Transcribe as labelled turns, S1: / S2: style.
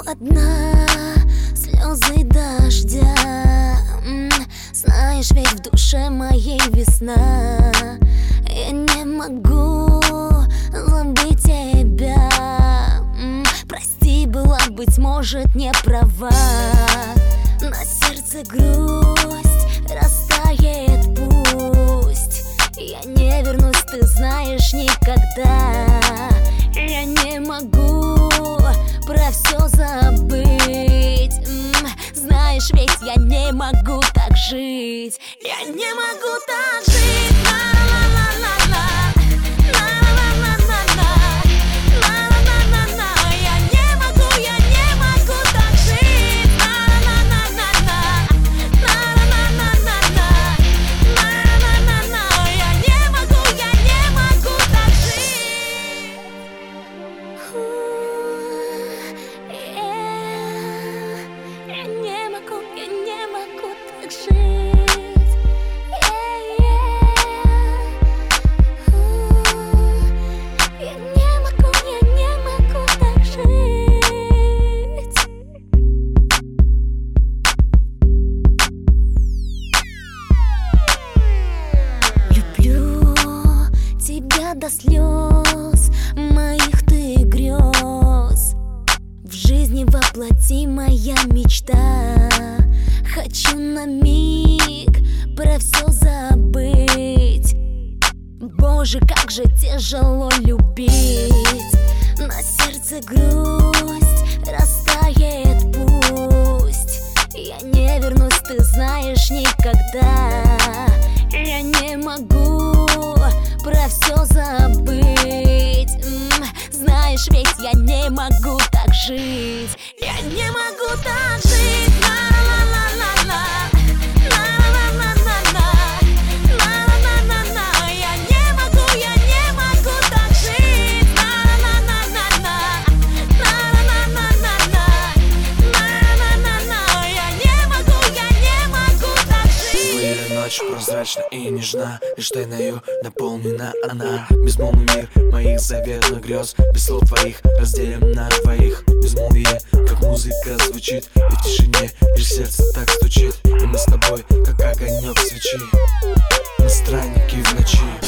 S1: одна, слезы дождя. Знаешь, ведь в душе моей весна. Я не могу забыть тебя. Прости, была, быть может, не права. На сердце грусть растает пусть. Я не вернусь, ты знаешь, никогда. Я не могу про все забыть. Знаешь, ведь я не могу так жить. Я не могу так жить. До слез моих ты грез. В жизни воплоти моя мечта. Хочу на миг про все забыть. Боже, как же тяжело любить. На сердце грусть растает пусть. Я не вернусь, ты знаешь, никогда. Я не могу про все забыть. Знаешь, ведь я не могу так жить. Я не могу так жить.
S2: Прозрачна и нежна, лишь тайною наполнена она. Безмолвный мир моих заветных грез, без слов твоих разделим на двоих. Безмолвие, как музыка звучит, и в тишине лишь сердце так стучит. И мы с тобой, как огонек свечи, мы странники в ночи.